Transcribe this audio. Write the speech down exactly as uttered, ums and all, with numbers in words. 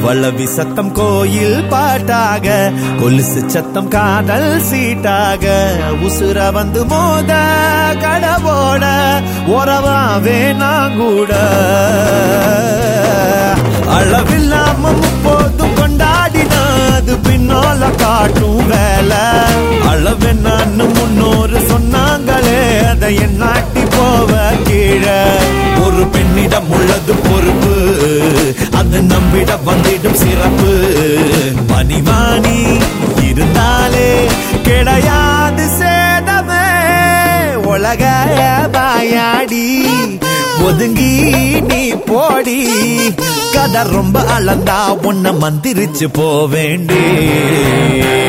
வளவி சத்தம் கோயில் பாட்டாக, கொலுசு சத்தம் காதல் சீட்டாக, உசுர வந்து மோத கடவோட உறவாவே நாங்கூட. அளவில்லாம முப்போதும் கொண்டாடினது பின்னால காட்டும் வேலை. அளவு நான் முன்னோரு சொன்னாங்களே அதை என்னாட்டி போவ கீழே. ஒரு பெண்ணிடம் உள்ளது பொறுப்பு, அது நம்பிட வந்திடும் சிறப்பு. மணிமானி இருந்தாலே கிடையாது சேதமே. உலக பாயாடி ஒதுங்கி நீ போடி. கதை ரொம்ப அளந்தா உன்னை மந்திரிச்சு போவேண்டே.